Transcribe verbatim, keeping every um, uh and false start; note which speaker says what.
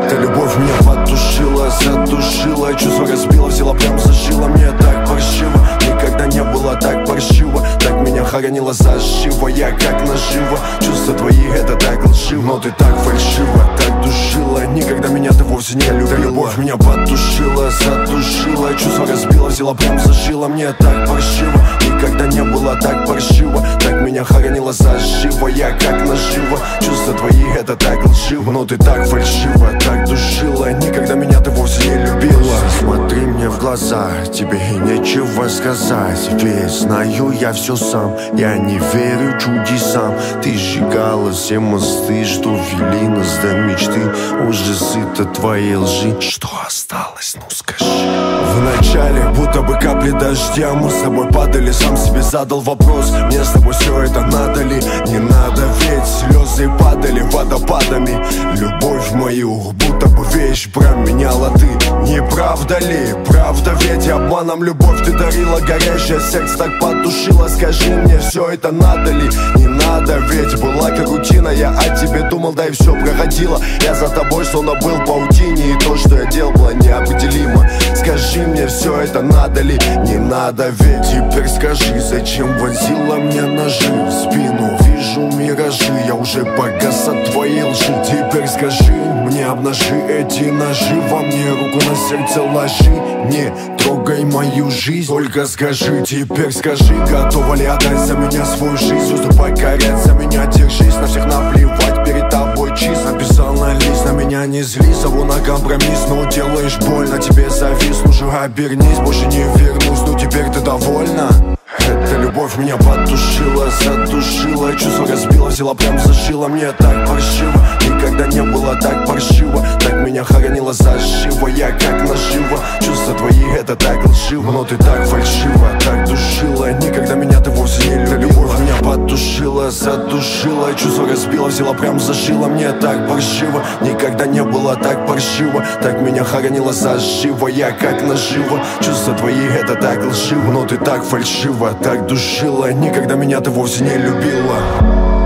Speaker 1: Эта любовь меня поддушила, задушила, чувство разбила, взяла прям зажила. Мне так паршиво, никогда не было так паршиво. Так меня хоронила заживо, я как наживо. Чувства твои это так лживо, но ты так фальшиво, так душила. Никогда меня ты вовсе не любила. Любовь меня поддушила, задушила, чувство разбила, взяла прям зажила. Мне так паршиво, никогда не было так паршиво. Так меня хоронила заживо, я как наживо. Чувства твои это так лживо, но ты так фальшиво, так душила. Никогда меня ты вовсе не любила.
Speaker 2: Смотри мне в глаза, тебе и нечего сказать. Ведь знаю я все сам, я не верю чудесам. Ты сжигала все мосты, что вели нас до мечты. Уже сыта твоей лжи, что осталось, ну скажи.
Speaker 1: Вначале будто бы капли дождя, мы с тобой падали, сам себе задал вопрос: мне с тобой все это надо ли? Не надо, ведь слезы падали водопадами. Любовь мою будто бы вещь променяла ты. Не правда ли? Правда ведь обманом любовь ты дарила. Горящее сердце так поддушила. Скажи мне, все это надо ли? Не надо, ведь была как рутина. Я о тебе думал, да и все проходило. Я за тобой словно был в паутине, и то, что я делал, было неопределимо. Скажи мне, все это надо ли? Не надо, ведь теперь скажи, зачем вонзила мне ножи в спину? Вижу миражи, я уже погас от твоей лжи. Теперь скажи мне, обнажи эти ножи во мне, руку на сердце ложи. Не трогай мою жизнь, только скажи, теперь скажи, готова ли отдать за меня свою жизнь? Уступай, корять за меня, держись, на всех наплевать, перед тобой чист. Написал на лист, на меня не зли, зову на компромисс, но делаешь больно, тебе завис. Ну же обернись, больше не вернусь, ну теперь ты довольна? Эта любовь меня поддушила, задушила, чувство разбила, взяла прям зажила. Мне так паршиво, никогда не было так паршиво. Так меня хоронила заживо, я как наживо. Чувства твои это так лживо, но ты так фальшиво, так душила. Никогда меня ты вовсе не любила. Любовь меня поддушила, задушила, чувство разбила, взяла прям зажила. Мне так паршиво, никогда не было так паршиво. Так меня хоронила заживо, я как наживо. Чувства твои это так лживо, но ты так фальшиво, так душила. Никогда меня ты вовсе не любила.